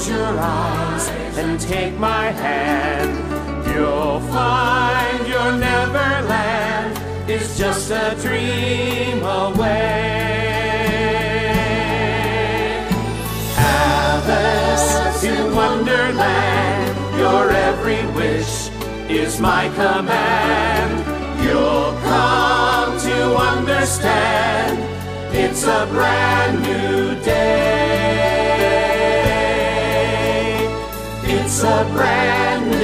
close your eyes and take my hand, you'll find your Neverland is just a dream away. Alice in Wonderland, your every wish is my command. You'll come to understand, it's a brand new day. It's a brand new